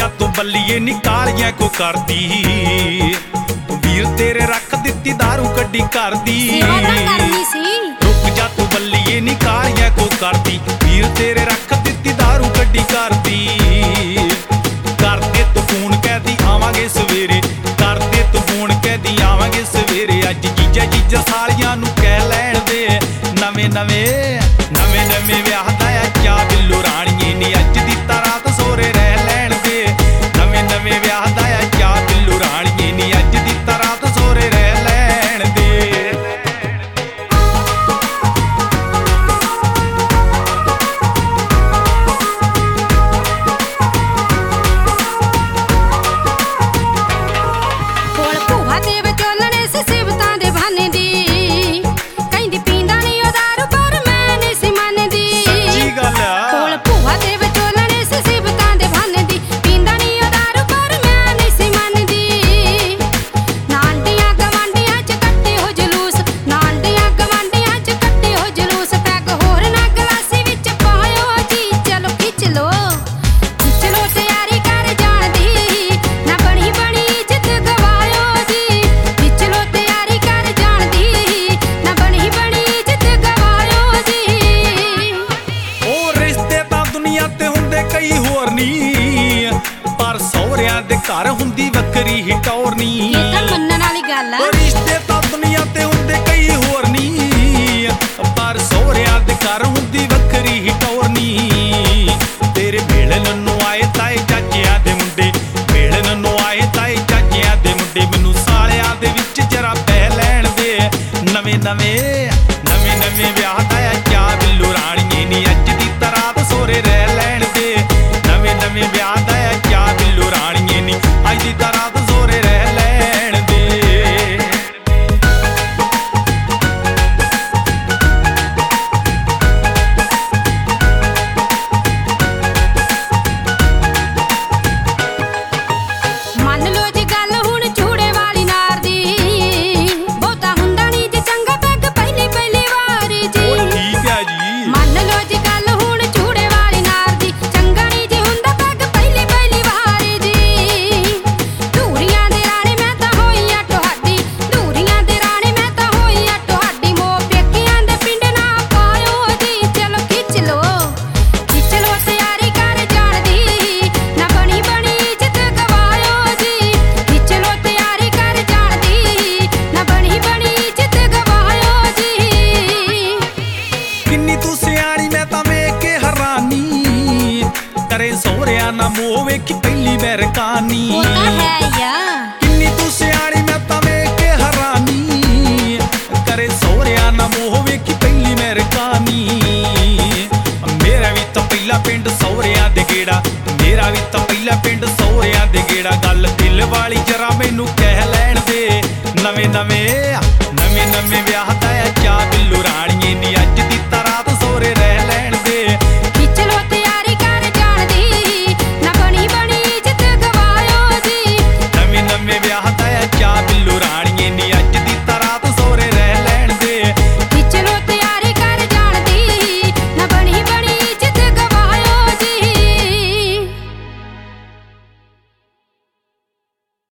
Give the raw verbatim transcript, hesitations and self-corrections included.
तू बल्लीए निकालियां को करदी वीर तेरे रख दित्ती दारू कड्डी करदी रुक जा तू बल्लीए निकालियां को करदी वीर तेरे रख दित्ती दारू कड्डी करदी कर दे तू फोन कहदी आवांगे सवेरे कर दे तू फोन कहदी आवांगे सवेरे अज जीजा जीजा सालियां नू कह लैण दे नवे नवे नवे नवे विआह दा क्या बिल्लू राणीए नी अज दी रात सोरे रह लैण दे नवे नवे विआह दा क्या बिल्लू राणीए नी अज दी रात सोरे रह लैण दे पर सौहरियां दे घर हुंदी वक्री ही टौर नी मनण वाली गल आ रिश्ते तां दुनिया ते हुंदे कई होर नी पर सौहरियां दे घर हुंदी वक्री ही टौर नी तेरे मेलण नूं आए ताए चाचियां दे मुंडे मेलण नूं आए ताए चाचियां दे मुंडे मैनूं सालियां दे विच जरा पै लैण दे नवे नवे नवे नवे विआह दा क्या बिल्लू राणीए नी अज दी रात सोरे रह लैण दे नवे नवे विआह दा क्या बिल्लू राणीए नी अज दी रात सोरे रह लैण दे मन लो जी गल हुण चूड़े वाली नार दी बहुता हुंदा नी जे चंगा पैग पहली पहली वार जी ठीक है जी मन लो जी गल हुण चूड़े वाली नार दी चंगा नी जे हुंदा पैग पहली पहली वार जी दूरियां दे राणे मैं तां होई आ तुहाडी दूरियां दे राणे मैं तां होई आ तुहाडी मोह पेकियां दे पिंड ना पायो जी चलो खिच लो खिच लो तैयारी कर जाण दी ना बनी बनी इज्जत गवायो जी खिच लो तैयारी कर जाण दी ना बनी बनी इज्जत गवायो जी किन्नी तू सियाणी मैं तां वेख के हैरानी करे सौहरिया ना मोह वेखी पहली बैर कहानी वो तां है या किन्नी तू सियाणी मैं तां वेख के हैरानी करे सौहरिया ना मोह वेखी पहली बैर कहानी मेरा भी तां पहला पिंड सौहरिया दे गेड़ा मेरा भी तां पहला पिंड सौहरिया दे गेड़ा गल दिल वाली जरा मैनू कह लैण दे नवे नवे नवे नवे विआह दा क्या बिल्लू राणी